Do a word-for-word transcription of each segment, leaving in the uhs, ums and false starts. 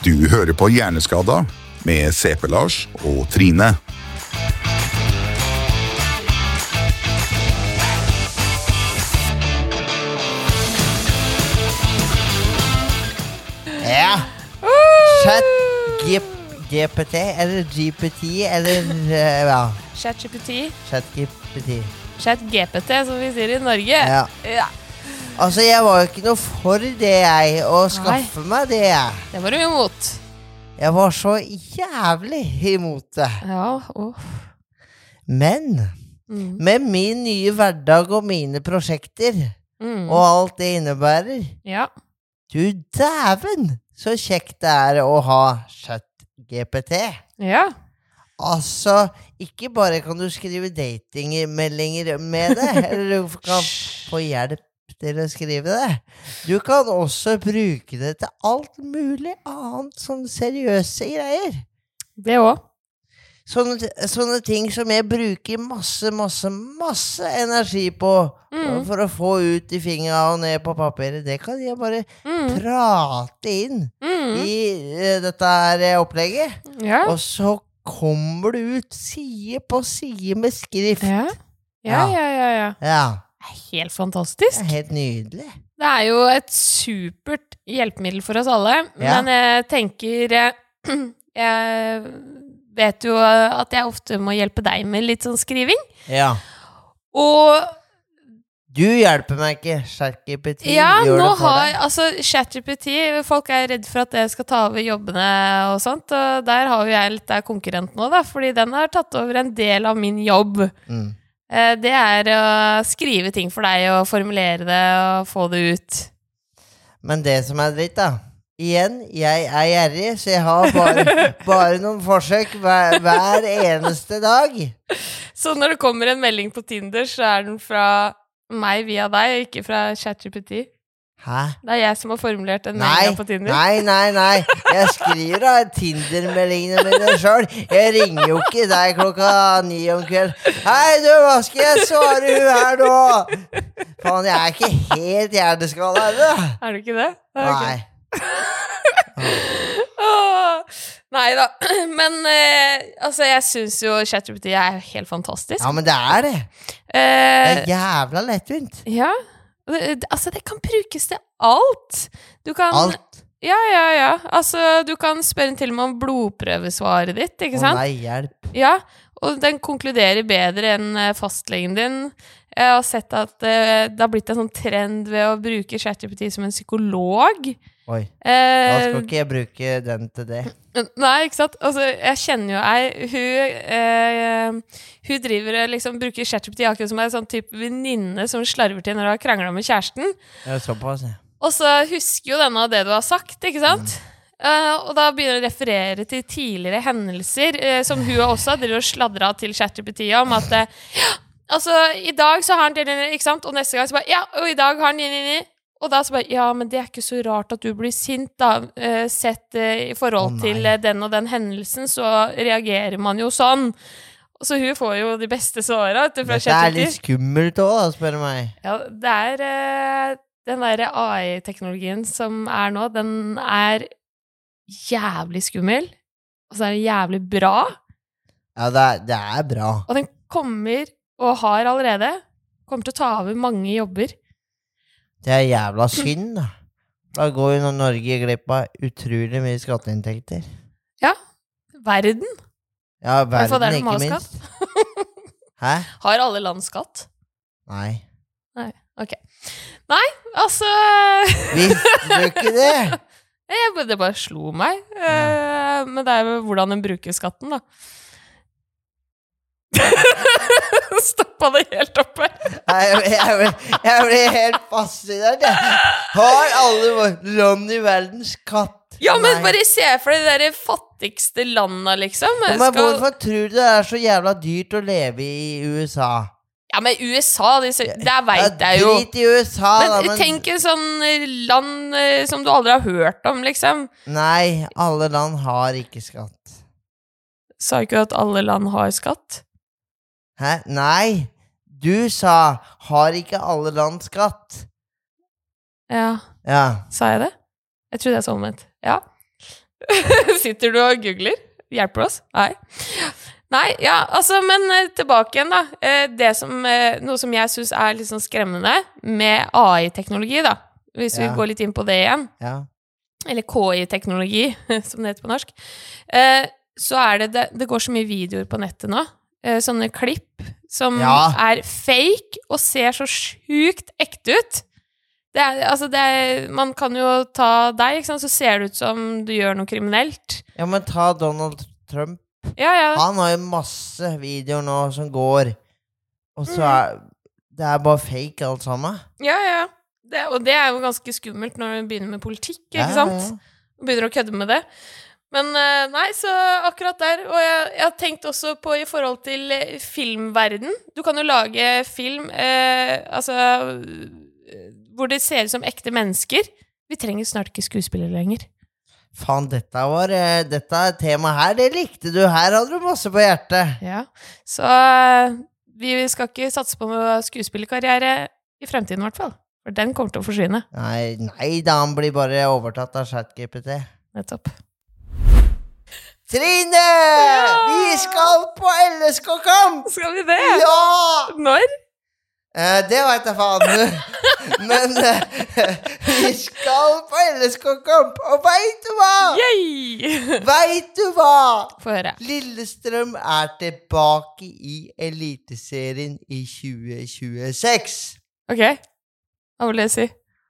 Du hører på Hjerneskada med C P Lars og Trine. Ja. Chat G P T eller G P T eller uh, ja. Chat G P T. Chat G P T. Chat G P T, som vi sier i Norge. Ja. Ja. Altså, jeg var jo ikke noe for det, jeg, å skaffe Nei. meg det, jeg. Det var du imot. Jeg var så jævlig imot det. Ja, uff. Men, mm. med min nye hverdag og mine prosjekter, mm. og alt det innebærer, ja. du dæven, så kjekt det er å ha Chat G P T. Ja. Altså, ikke bare kan du skrive datingmeldinger med det, eller du kan få hjelp til å skrive det. Du kan også bruke det til alt mulig annet, sånne seriøse greier. Det også. Sånne, sånne ting som jeg bruker masse, masse, masse energi på mm. for å få ut i fingra og ned på papiret. Det kan jeg bare mm. prate inn mm. i uh, dette her opplegget. Ja. Og så kommer det ut side på side med skrift. Ja, ja, ja, ja. ja. ja. Helt fantastisk. Det er helt nydelig. Det er jo et supert hjelpemiddel for oss alle, ja. men jeg tenker jeg vet jo at jeg ofte må hjelpe deg med litt sånn skriving. Ja. Og du hjelper meg ikke, ChatGPT. Ja, gjør nå det for har, deg. altså ChatGPT, folk er redd for at jeg skal ta over jobbene og sånt, og der har jo jeg litt av konkurrent nå da, fordi den har tatt over en del av min jobb. Mm. Det er å skrive ting for deg og formulere det og få det ut. Men det som er dritt da, igjen, jeg er gjerrig, så jeg har bare, bare noen forsøk hver, hver eneste dag. Så når det kommer en melding på Tinder, så er den fra meg via deg, og ikke fra ChatGPT? Hæ? Det er jeg som har formulert en melding på Tinder. Nei, nei, nei. Jeg skriver da Tinder-meldingene mine selv. Jeg ringer jo ikke deg klokka ni om kveld. Hei du, hva skal jeg svare hun her nå? Faen, jeg er ikke helt hjerteskala, er det? Er du ikke det? Nei. oh, nei da. Men eh, altså, jeg synes jo ChatGPT er helt fantastisk. Ja, men det er det. Eh, det er jævla lettvint. Ja. Altså, det kan brukes til alt. Du kan, alt? Ja, ja, ja. Altså, du kan spørre til og med om blodprøvesvaret ditt, ikke sant? Å nei, hjelp. Ja, og den konkluderer bedre enn fastlegen din. Jeg har sett at uh, det har blitt en sånn trend ved å bruke ChatGPT som en psykolog. Oi, da skal ikke jeg bruke den til det. Nei, ikke sant? Altså, jeg kjenner jo ei, hun, eh, hun driver liksom, bruker ChatGPT akkurat som en sånn type venninne som slarver til når hun har kranglet med kjæresten. Ja, såpass, ja. Og så husker jo denne det du har sagt, ikke sant? Mm. Uh, og da begynner å referere til tidligere hendelser, uh, som hun også driver og sladret til ChatGPT om, at uh, ja, altså, i dag så har han, ikke sant? Og neste gang så bare, ja, og i dag har han, ni, ni, ni. Og da så bare, ja, men det er ikke så rart at du blir sint da, uh, sett uh, i forhold oh, til uh, den og den hendelsen, så reagerer man jo sånn. Så hun får jo de beste svarene fra ChatGPT. Det er litt skummelt også, spør du meg. Ja, det er uh, den der A I-teknologien som er nå, den er jævlig skummel, og så er det jævlig bra. Ja, det er, det er bra. Og den kommer, og har allerede, kommer til å ta over mange jobber. Det er jævla synd, da. Da går jo Norge glipp av utrolig mye skatteinntekter. Ja, verden. Ja, verden ikke minst. Hæ? Har alle land skatt? Nei. Nei, ok. Nei, altså... Visste du ikke det? Jeg, det bare slo meg. Ja. Men det er jo hvordan den bruker skatten, da. Stoppa det helt oppe. Nei, jeg, jeg, ble, jeg ble helt fascinert. Har alle land i verden skatt? Ja, men Nei. Bare se for deg de der fattigste landene, liksom. Men skal... hvorfor tror du det er så jævla dyrt å leve i U S A? Ja, men U S A, det, det vet jeg jo. Drit i U S A, men, da, men... tenk en sånn land som du aldri har hørt om, liksom. Nei, alle land har ikke skatt. Sa ikke du at alle land har skatt? Hæ? Nei, du sa, har ikke alle land skatt? Ja. Ja. Sa jeg det? Jeg trodde jeg så omvendt. Ja. Sitter du og googler? Hjelper oss? Nei. Nei, ja, altså, men tilbake igjen da. Det som, noe som jeg synes er litt sånn skremmende med A I-teknologi da, hvis vi Ja. går litt inn på det igjen, Ja. eller K I-teknologi, som det heter på norsk, så er det, det, det går så mye videoer på nettet nå, sånne klipp som Ja. er fake og ser så sjukt ekte ut. Det er, altså det er, man kan jo ta deg, ikke sant, så ser det ut som du gjør noe kriminelt. Ja, men ta Donald Trump. Ja, ja. Han har jo masse videoer nå som går, og så er det er bare fake alt sammen. Ja, ja. Det, og det er jo ganske skummelt når du begynner med politikk, ikke Ja, sant? ja. Og begynner å kødde med det. Men eh, nei, så akkurat der. Og jeg, jeg har tenkt også på i forhold til eh, filmverden. Du kan jo lage film, eh, altså, eh, hvor det ser ut som ekte mennesker. Vi trenger snart ikke skuespillere lenger. Faen, dette var eh, dette temaet her, det likte du. Her hadde du masse på hjertet. Ja, så eh, vi skal ikke satse på noe skuespillerkarriere i fremtiden i hvert fall. For den kommer til å forsvinne. Nei, nei da, han blir bare overtatt av ChatGPT. Nettopp. Trine! Ja! Vi skal på L S K-kamp! Skal vi det? Ja! Når? Eh, det vet jeg faen. Men eh, vi skal på L S K-kamp, og vet du hva? Yay! Vet du hva? Få høre. Lillestrøm er tilbake i Eliteserien i tjue tjueseks. Ok, hva vil jeg si?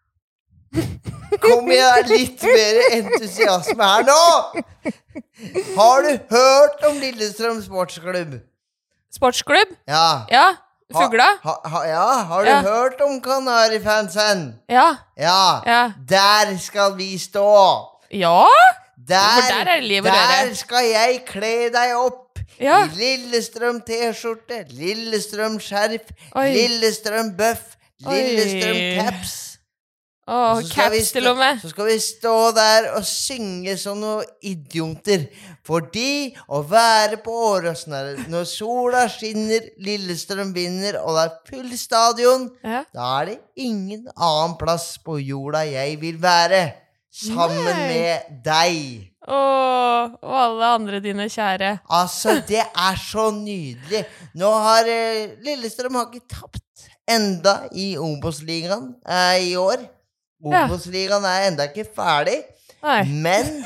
Kom igjen, litt mer entusiasme her nå! Har du hørt om Lillestrøm sportsklubb? Sportsklubb? Ja. Ja, Fugla? Ha, ha, ja, har du Ja. hørt om Kanarifansen? Ja, Ja. ja. Der skal vi stå. Ja? Der, For der er det liv og røre. der skal jeg kle deg opp. Ja. I Lillestrøm t-skjorte, Lillestrøm skjerf, Oi. Lillestrøm bøff, Lillestrøm Oi. caps. Åh, Så skal vi caps til stå- og med. Så skal vi stå der og synge som noen idioter. Fordi å være på Åråsen er- når sola skinner, Lillestrøm vinner, og det er full stadion, Ja. da er det ingen annen plass på jorda jeg vil være. Sammen Nei. med deg. Åh, og alle andre dine kjære. Altså, det er så nydelig. Nå har eh, Lillestrøm har ikke tapt enda i Obos-ligaen eh, i år. Ja. Obos-ligaen er enda ikke ferdig. Nei. Men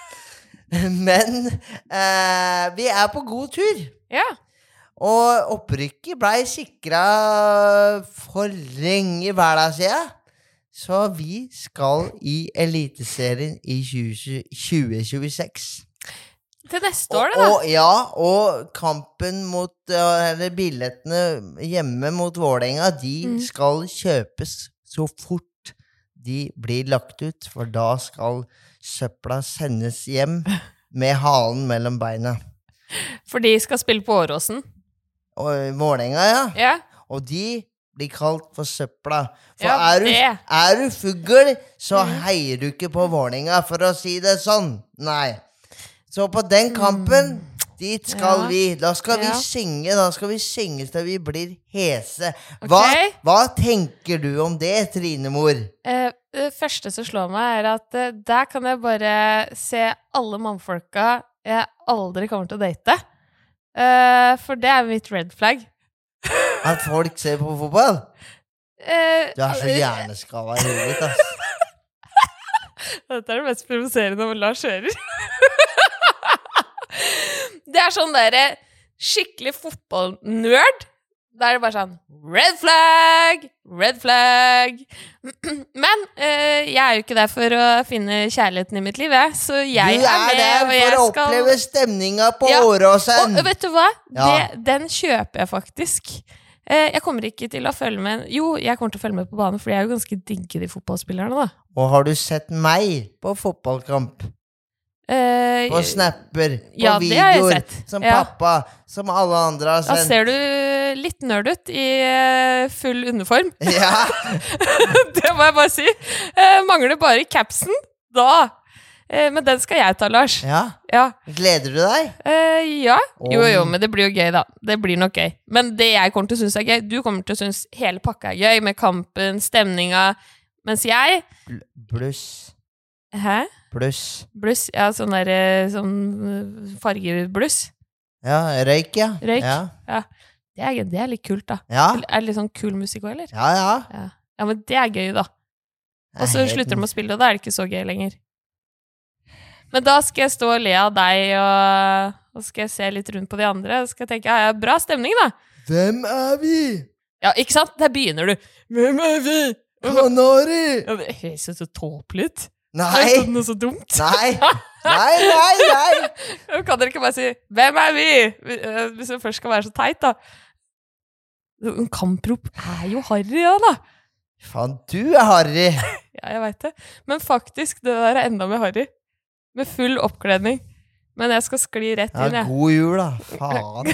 Men eh, vi er på god tur. Ja. Og opprykket ble sikra for lenge hverdag siden. Så vi skal i Eliteserien i tjue tjueseks. Til neste år, da. Og, og, ja, og kampen mot uh, Eller billettene hjemme mot Vålerenga, de Mm. skal kjøpes så fort de blir lagt ut, for da skal søpla sendes hjem med halen mellom beina. For de skal spille på Åråsen. Og Vålerenga, ja. Ja. Og de blir kalt for søpla. For Ja, er, du, det. er du fugl, så Mm. heier du ikke på Vålerenga, for å si det sånn. Nei. Så på den kampen, dit skal Ja. vi. Da skal vi Ja. synge, da skal vi synge til vi blir hese. Hva, Ok. hva tenker du om det, Trinemor? Eh, det første som slår meg, er at eh, der kan jeg bare se alle mannfolka jeg aldri kommer til å date. Eh, for det er mitt red flag. At folk ser på fotball? Eh, Du er så eh, hjerneskala i hodet ditt, ass. Dette er det mest provoserende med Lars Hører. Det er sånn der skikkelig fotballnerd. Da er det bare sånn red flag, red flag. Men eh, jeg er jo ikke der for å finne kjærligheten i mitt liv, jeg. Så jeg Du er er med, der og for jeg å skal oppleve stemninga på Ja, Åråsen. Og vet du hva? Ja. Det, den kjøper jeg faktisk. Eh, jeg kommer ikke til å følge med. Jo, jeg kommer til å følge med på banen, for jeg er jo ganske digge de fotballspillerne, da. Og har du sett meg på fotballkamp? Eh, På snapper, på ja, det har jeg videoer, sett. som Ja. pappa, som alle andre har Da sendt. ser du litt nerd ut i eh, full uniform. Ja, Det må jeg bare si. Eh, mangler bare capsen. Da. Eh, men den skal jeg ta, Lars. ja. Ja. Gleder du deg? Eh, ja. Jo, Om- jo, men det blir jo gøy, da. Det blir nok gøy. Men det jeg kommer til å synes er gøy, du kommer til å synes hele pakka er gøy, med kampen, stemninga. Mens jeg Bl- Bluss. Hæ? Bluss. Bluss? Ja, sånn der eh, sånn eh, fargebluss. Ja, røyk, ja. Røyk. Ja, Ja. Det er, det er litt kult, da. ja. Er det litt sånn kul musikk også, eller? Ja, ja. Ja. Ja, men det er gøy, da. Og så Helt- slutter de å spille, og da er det ikke så gøy lenger. Men da skal jeg stå og le av deg, og, og skal jeg se litt rundt på de andre, og skal jeg tenke, ja, ja, bra stemning, da. Hvem er vi? Ja, ikke sant? Der begynner du. Hvem er vi? Kanari! Ja, det høres jo så tåpelig ut. Nei, Det er noe så dumt. nei, nei, nei, nei. Kan dere ikke bare si, hvem er vi? Hvis det først skal være så teit, da. En kamprop er jo harry, ja, da. Faen, du er harry. Ja, jeg vet det. Men faktisk, det der er enda mer harry. Med full oppkledning. Men jeg skal skli rett Ja, inn, jeg. god jul da. Faen.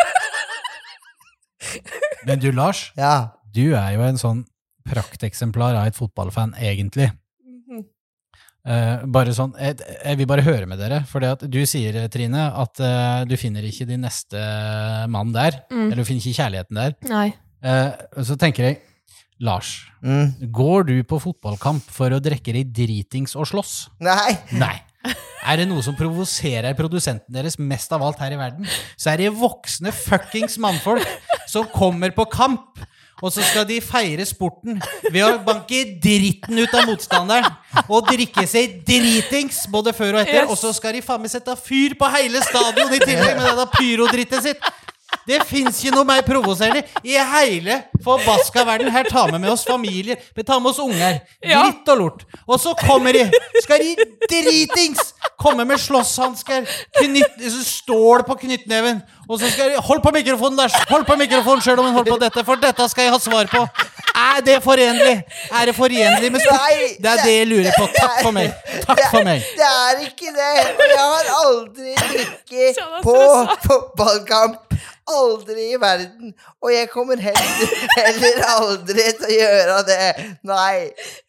Men du, Lars, Ja. du er jo en sånn prakteksemplar av et fotballfan, egentlig. Mhm. Eh, bare sånn, jeg, jeg vil bare høre med dere, for at du sier, Trine, at eh, du finner ikke din neste mann der, Mm. eller du finner ikke kjærligheten der. Nei. Eh, så tenker jeg, Lars, Mm. går du på fotballkamp for å drekke deg dritings og slåss? Nei. Nei. Er det noe som provoserer produsenten deres mest av alt her i verden, så er det voksne fuckings mannfolk som kommer på kamp, og så skal de feire sporten ved å banke dritten ut av motstanderen og drikke seg dritings både før og etter, Yes. og så skal de faen meg sette fyr på hele stadion i tillegg med denne pyrodrittet sitt. Det finnes ikke noe mer provoserende i hele forbaska verden. Her tar vi med oss familier, vi tar med oss unger, Ja. dritt og lort. Og så kommer de, skal de dritings komme med slåsshansker, knytt, stål på knyttneven, og så skal de, hold på mikrofonen, Lars, hold på mikrofonen selv om hun holder på dette, for dette skal jeg ha svar på. Er det forenlig? Er det forenlig med sport? Nei, Det er det jeg lurer på. Takk for meg. Takk for meg. Det er ikke det. Og jeg har aldri drikket Sånn, på altså. fotballkamp. Aldri i verden. Og jeg kommer heller, heller aldri til å gjøre det. Nei.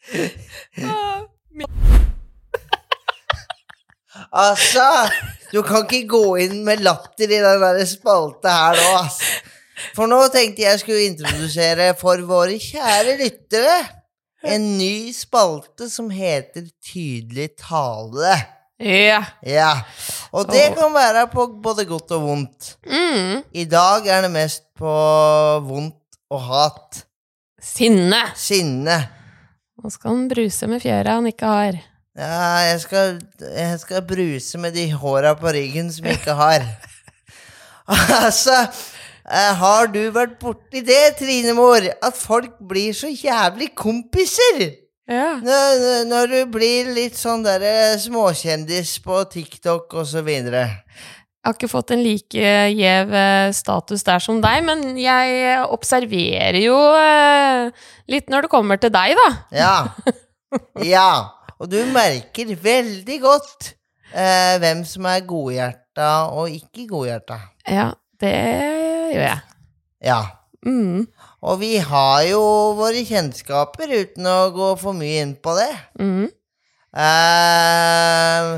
Altså, du kan ikke gå inn med latter i den der spalte her nå, ass. For nå tenkte jeg skulle introdusere for våre kjære lyttere en ny spalte som heter Tydelig tale. Ja. Ja, og det kan være på både godt og vondt. Mm. I dag er det mest på vondt og hat. Sinne. Sinne. Nå skal han bruse med fjøra han ikke har. Ja, jeg skal, jeg skal bruse med de håra på ryggen som jeg ikke har. Altså, eh, har du vært borti det, Trinemor? At folk blir så jævlig kompiser? Ja. Når, når du blir litt sånn der eh, småkjendis på TikTok og så videre. Jeg har ikke fått en like gjev eh, status der som deg, men jeg observerer jo eh, litt når det kommer til deg, da. Ja. Ja. Og du merker veldig godt eh, hvem som er godhjerta og ikke godhjerta. Ja, det gjør jeg. Ja. Mm. Og vi har jo våre kjennskaper uten å gå for mye inn på det. Mm. Eh,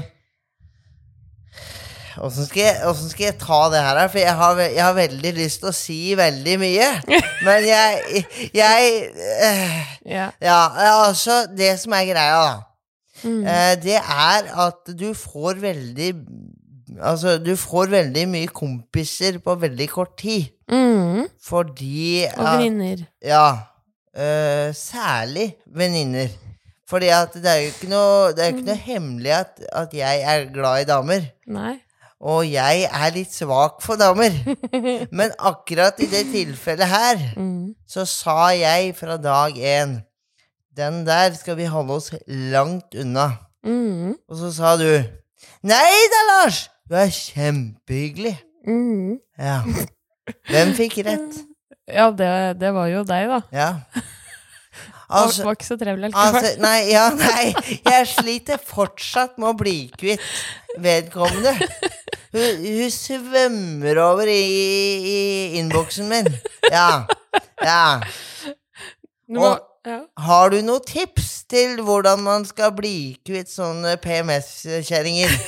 Hvordan skal, jeg- hvordan skal jeg ta det her? For jeg har, ve- jeg har veldig lyst til å si veldig mye. Men jeg, jeg eh, Ja. Ja, altså, det som er greia, da. Mm. Eh, det er at du får veldig Altså, du får veldig mye kompiser på veldig kort tid. Mm. Fordi Og at- venninner. Ja. eh, særlig venninner. Fordi at det er jo ikke noe, det er jo ikke noe hemmelig at, at jeg er glad i damer. Nei. Og jeg er litt svak for damer. Men akkurat i det tilfellet her, Mm. så sa jeg fra dag én, den der skal vi holde oss langt unna. Mm. Og så sa du, nei da, Lars, du er kjempehyggelig. Mm. Ja. Hvem fikk rett? Ja, det, det var jo deg, da. Ja. Det Altså, var ikke så trevelig likevel. altså, nei, ja, nei, jeg sliter fortsatt med å bli kvitt vedkommende. Hun, hun svømmer over i, i innboksen min. Ja, ja. Du må, Og- ja. Har du noen tips til hvordan man skal bli kvitt sånne P M S-kjæringer?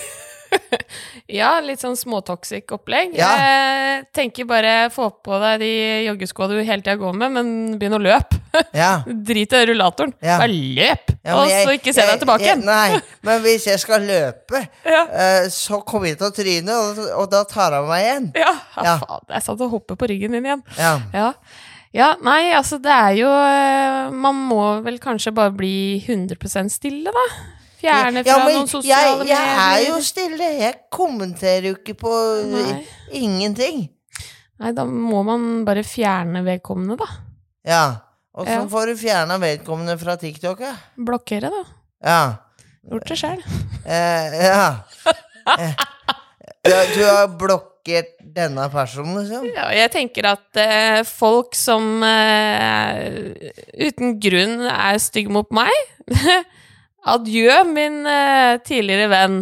Ja, litt sånn småtoxic opplegg. Ja. Jeg tenker bare få på deg de joggeskoene du hele tiden går med, men begynn å løpe. Ja. Drit i rullatoren. Ja. Bare løp, Ja, men og jeg- så ikke se jeg- deg tilbake jeg- igjen. Nei, men hvis jeg skal løpe, Ja. eh, så kommer jeg til å tryne, og, og da tar jeg meg igjen. Ja, Ja. faen, jeg satt og hoppet på ryggen din igjen. Ja. Ja. Ja, nei, altså det er jo eh, man må vel kanskje bare bli hundre prosent stille, da. Fjerne fra Ja, men noen sosiale jeg, jeg er jo medier. stille. Jeg kommenterer jo ikke på Nei. ingenting. Nei, da må man bare fjerne vedkommende, da. Ja. Og så Ja. får du fjerna vedkommende fra TikTok, ja. Blokkere, da. Ja. Gjort det selv. Eh, ja. Eh, du, du har blokkert denne personen, liksom? Ja, jeg tenker at eh, folk som eh, uten grunn er stygg mot meg adjø, min eh, tidligere venn.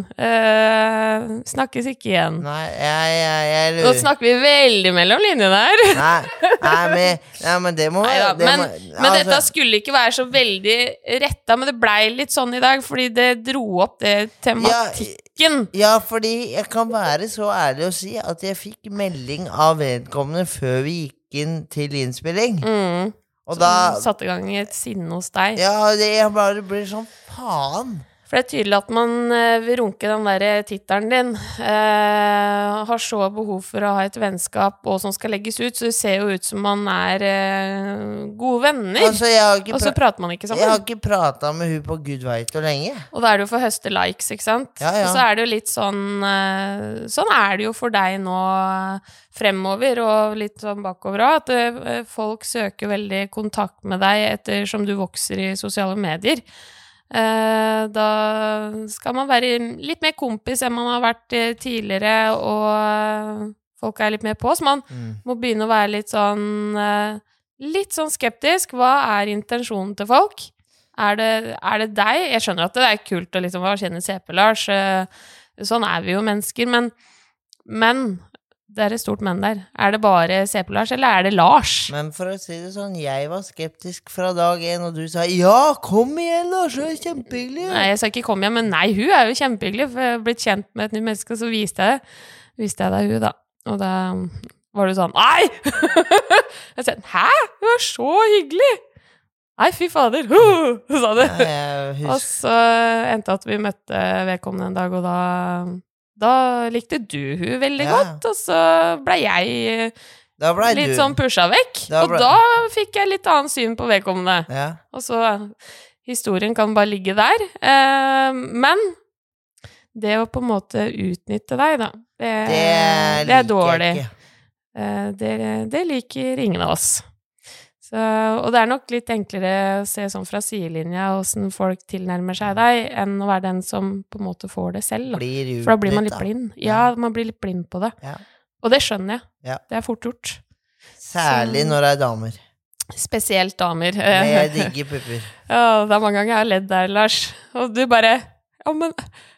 Eh, snakkes ikke igjen. Nei, jeg, jeg, jeg Nå lurer snakker vi veldig mellom linjene her. Nei, nei, men, nei, men det må Neida, det men, må, men altså, dette skulle ikke være så veldig retta, men det blei litt sånn i dag, fordi det dro opp det tematikken. Ja, fordi jeg kan være så ærlig å si at jeg fikk melding av vedkommende før vi gikk inn til innspilling. Mm. Og Som da satte i gang et sinne hos deg. Ja, det, jeg bare blir sånn faen. For det er tydelig at man eh, vil runke den der tittelen din. Eh, har så behov for å ha et vennskap og som skal legges ut, så det ser jo ut som man er eh, gode venner. Altså, jeg har ikke, og så pra prater man ikke jeg har sammen. ikke prata med hun på gud veit hvor lenge. Og da er det jo for å høste likes, ikke sant? Ja, ja. Og så er det jo litt sånn eh, Sånn er det jo for deg nå fremover, og litt sånn bakover òg, at eh, folk søker veldig kontakt med deg ettersom du vokser i sosiale medier. Eh, da skal man være litt mer kompis enn man har vært eh, tidligere, og eh, folk er litt mer på, så man Mm. må begynne å være litt sånn eh, litt sånn skeptisk. Hva er intensjonen til folk? Er det, er det deg? Jeg skjønner at det er kult å liksom kjenne C P-Lars, eh, sånn er vi jo mennesker, men, men det er et stort men der. Er det bare C P-Lars, eller er det Lars? Men for å si det sånn, jeg var skeptisk fra dag én, og du sa ja, kom igjen, Lars, det er kjempehyggelig. Nei, jeg sa ikke kom igjen, men nei, hun er jo kjempehyggelig, for jeg har blitt kjent med et nytt menneske, og så viste jeg det. Viste jeg deg hun, da. Og da var du sånn, nei! Jeg sa, hæ? Hun er så hyggelig! Nei, fy fader, huh! sa du. Nei, jeg Og husker. så endte at vi møtte vedkommende en dag, og da, da likte du hun veldig Ja. godt, og så ble jeg Da ble litt du sånn pusha vekk, Da og ble- da fikk jeg litt annet syn på vedkommende. Ja. Og så historien kan bare ligge der. Eh, men det å på en måte utnytte deg, da, det, Det det liker er dårlig. jeg ikke. Eh, det, det liker ingen av oss. Så, og det er nok litt enklere å se sånn fra sidelinja hvordan folk tilnærmer seg deg, enn å være den som på en måte får det selv. Da. Blir For da blir man litt utnyttet. blind. Ja, man blir litt blind på det. Ja. Og det skjønner jeg. Ja. Det er fort gjort. Særlig Så- når det er damer. Spesielt damer. Med digge pupper. Ja, det er mange ganger jeg har ledd der, Lars. Og du bare Ja, men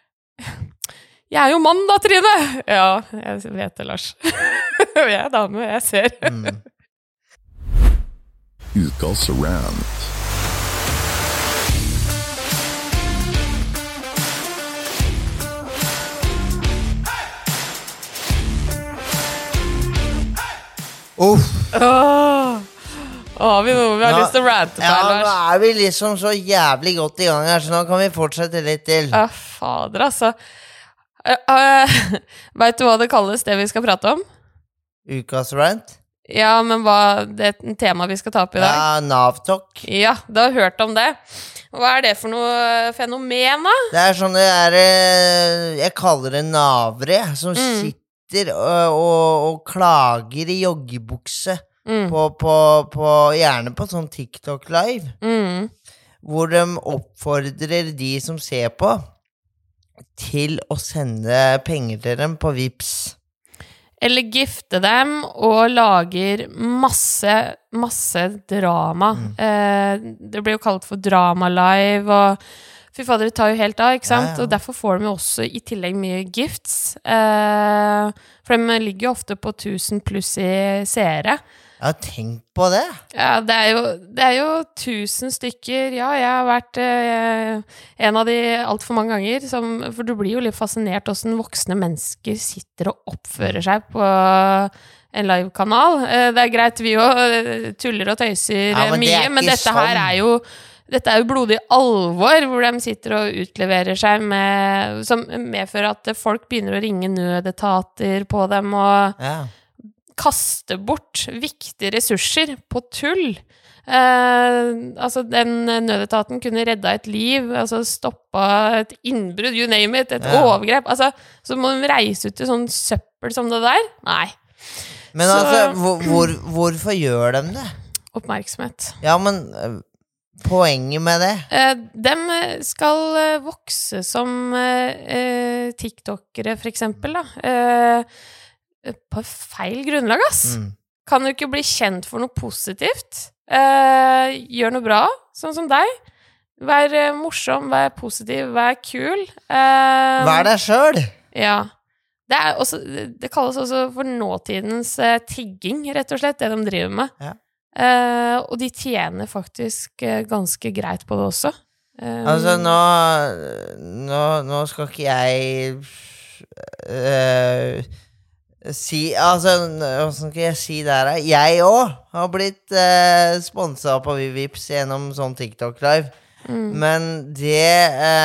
jeg er jo mann, da, Trine! Ja, jeg vet det, Lars. Jeg er dame, jeg ser. Mm. Ukas rant. Uff. Åh, har vi noe vi har Nå- lyst til å rante på, Ja, her, nå Lars? er vi liksom så jævlig godt i gang her, så nå kan vi fortsette litt til. Ja, fader, altså. Uh, uh, vet du hva det kalles, det vi skal prate om? Ukas rant. Ja, men hva det er temaet vi skal ta opp i dag? Ja, Navtalk. Ja, du har hørt om det. Hva er det for noe fenomen, da? Det er sånn det er eh, Jeg kaller det navere som Mm. sitter og, og, og klager i joggebukse Mm. på, på, på gjerne på sånn TikTok live, Mm. hvor de oppfordrer de som ser på, til å sende penger til dem på Vipps. Eller gifte dem og lager masse, masse drama. Mm. Eh, det blir jo kalt for Drama Live, og fy fader, det tar jo helt av, ikke sant? Ja, ja. Og derfor får de jo også i tillegg mye gifts. Eh, for de ligger jo ofte på tusen pluss i seere. Jeg har tenkt på det. Ja, det er jo, det er jo tusen stykker. Ja, jeg har vært eh, en av de alt for mange ganger, som, for du blir jo litt fascinert hvordan voksne mennesker sitter og oppfører seg på en live-kanal. Eh, det er greit, vi jo tuller og tøyser Ja, men det mye, er men ikke dette her sånn. er jo dette er jo blodig alvor, hvor de sitter og utleverer seg med, som medfører at folk begynner å ringe nødetater på dem, og Ja. kaste bort viktige ressurser på tull. Eh, altså, den nødetaten kunne redda et liv, altså stoppa et innbrudd, you name it, et Ja. overgrep. Altså, så må de reise ut til sånn søppel som det der? Nei. Men Så- altså, hvor, hvor, hvorfor gjør de det? Oppmerksomhet. Ja, men øh, poenget med det? Eh, dem skal eh, vokse som eh, eh, TikTokere, for eksempel, da. Eh, på feil grunnlag, ass. Mm. Kan du ikke bli kjent for noe positivt? Eh, gjør noe bra, sånn som deg. Vær eh, morsom, vær positiv, vær kul. Eh, Vær deg selv. Ja. Det, er også, det kalles også for nåtidens eh, tigging, rett og slett, det de driver med. Ja. Eh, og de tjener faktisk eh, ganske greit på det også. Eh, Altså, nå, nå, nå skal ikke jeg øh, si Altså, hvordan skal jeg si det her? Jeg òg har blitt uh, sponsa på Vips gjennom sånn TikTok Live. mm. Men det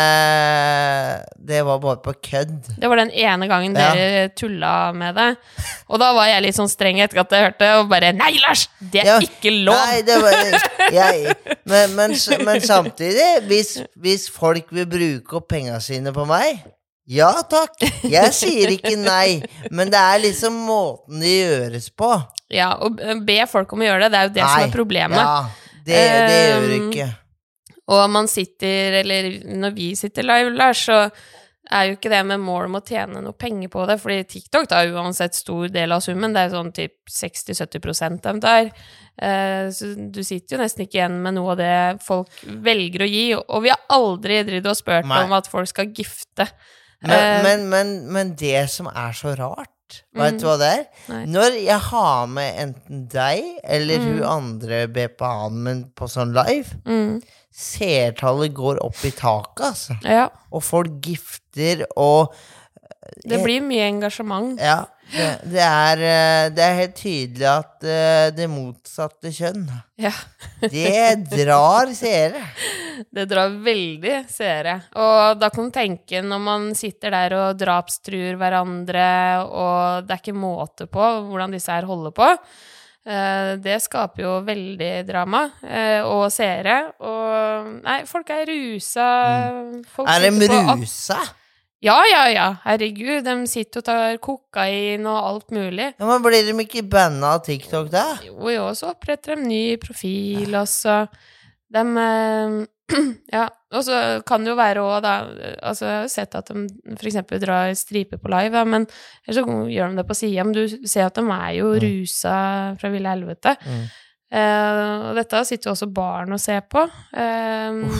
uh, Det var bare på kødd. Det var den ene gangen Ja. dere tulla med det. Og da var jeg litt sånn streng etter at jeg hørte, og bare Nei, Lars! Det er Ja, ikke lov! Nei, det var jeg, men, men, men samtidig, hvis, hvis folk vil bruke opp penga sine på meg, ja takk. Jeg sier ikke nei, men det er liksom måten det gjøres på. Ja, og be folk om å gjøre det, det er jo det som er problemet. Ja, det, det gjør du Um, ikke. Og man sitter, eller når vi sitter live, Lars, så er jo ikke det med mål om å tjene noe penger på det, fordi TikTok tar jo uansett stor del av summen, det er sånn typ seksti til sytti prosent av det der. Eh, så du sitter jo nesten ikke igjen med noe av det folk velger å gi, og vi har aldri drivet og spurt Nei. om at folk skal gifte. Men, Eh, men, men, men det som er så rart, vet du hva det er? Nei. Når jeg har med enten deg eller Mm. hun andre B P A-en min på sånn live, mm, seertallet går opp i taket, altså. ja, Og folk gifter, og det blir mye engasjement. Ja, det, det, er, eh, det er helt tydelig at eh, det motsatte kjønn, Ja. det drar seere. Det drar veldig seere. Og da kan du tenke, når man sitter der og drapstruer hverandre, og det er ikke måte på hvordan disse her holder på, eh, det skaper jo veldig drama, eh, og seere. Og nei, folk er rusa. Folk Er de sitter på- rusa? Ja, ja, ja. Herregud, de sitter og tar kokain og alt mulig. Ja, men blir de ikke banna av TikTok da? Jo, jo, så oppretter de ny profil, og så de eh, ja, og så kan det jo være også da, altså jeg har jo sett at de for eksempel drar striper på live, ja, men eller så gjør de det på siden, men du ser at de er jo Mm. rusa fra ville helvete. Mm. Eh, og dette sitter jo også barn og ser på. Eh,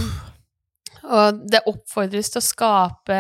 og det oppfordres til å skape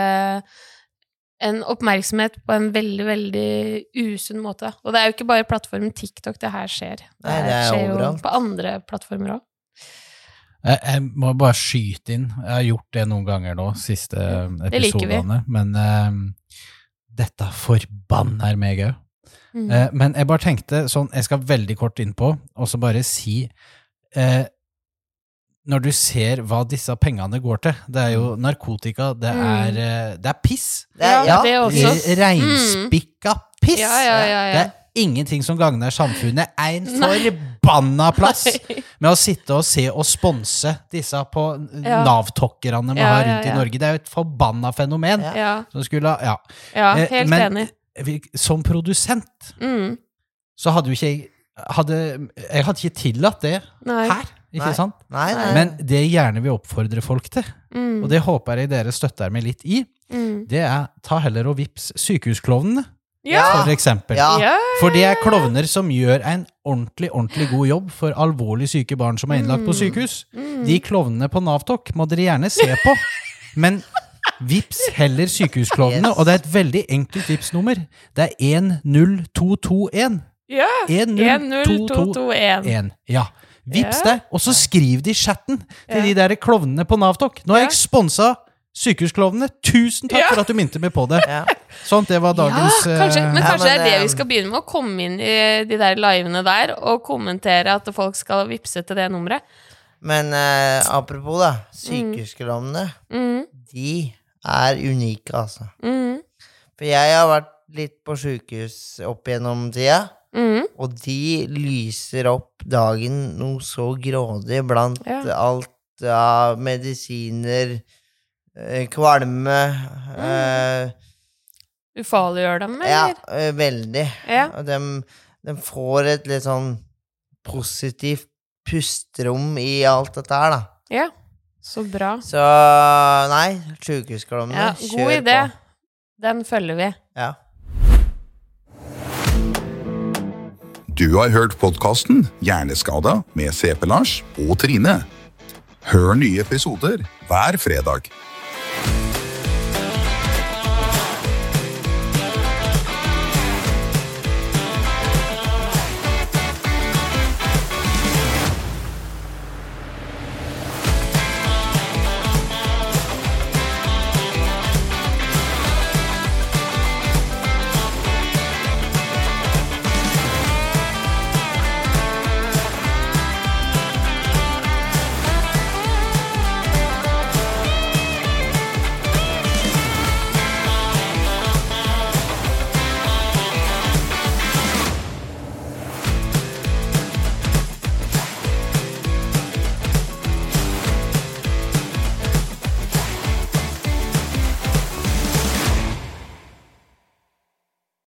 en oppmerksomhet på en veldig, veldig usunn måte. Og det er jo ikke bare plattformen TikTok det her skjer. Det, Nei, det er skjer jo overalt. på andre plattformer også. Jeg, jeg må bare skyte inn. Jeg har gjort det noen ganger nå, siste det liker vi. episodene. Men eh, dette forbanner meg òg. Mm. Eh, men jeg bare tenkte sånn, jeg skal veldig kort inn på, og så bare si eh, når du ser hva disse pengene går til, det er jo narkotika, det Mm. er, eh, det er piss. Det er, Ja, ja, det også. R- Reinspikka piss. Ja, ja, ja, ja. Det er ingenting som gagner samfunnet. En Nei. forbanna plass Nei. med å sitte og se og sponse disse på Ja. Nav-tokkerne vi Ja, har ja, rundt ja. i Norge. Det er jo et forbanna fenomen. Ja. Ja, Som skulle, ha- ja. ja, Eh, helt men- enig. Vi- Som produsent Mm. så hadde jo ikke jeg hadde, Jeg hadde ikke tillatt det Nei. her, ikke Nei. sant? Nei, nei. Men det jeg gjerne vil oppfordre folk til, Mm. og det håper jeg dere støtter meg litt i, Mm. det er ta heller og vips sykehusklovnene, Ja. for eksempel. Ja. Ja. For det er klovner som gjør en ordentlig, ordentlig god jobb for alvorlig syke barn som er innlagt på Mm. sykehus. Mm. De klovnene på Navtok må dere gjerne se på, men vips heller sykehusklovnene, Yes. og det er et veldig enkelt vipsnummer. Det er en null to to en. Ja, en null to to en. Ja. Vips Ja. det, og så skriv det i chatten til Ja. de der klovnene på Navtok. Nå har Ja. jeg sponset sykehusklovnene. Tusen takk Ja. for at du minte meg på det. Ja. Sånn, det var Ja, dagens... kanskje, eh, men Ja, kanskje det men, er det eh, vi skal begynne med, å komme inn i de der livene der og kommentere at folk skal vipse til det nummeret. Men eh, apropos da, sykehusklovnene, Mm, de er unike, altså. mm, For jeg har vært litt på sykehus opp gjennom tida, mm. og de lyser opp dagen noe så grådig blant Ja. alt av medisiner, eh, kvalme, eh, Ufarliggjør dem, ja, eller? eh, veldig. Ja. Og de, de får et litt sånn positivt pusterom i alt dette her, da. Ja, så bra. Så nei, sykehusklovnene, Ja, kjør god idé. på. Den følger vi. Ja. Du har hørt podcasten Hjerneskada med C P Lars og Trine. Hør nye episoder hver fredag.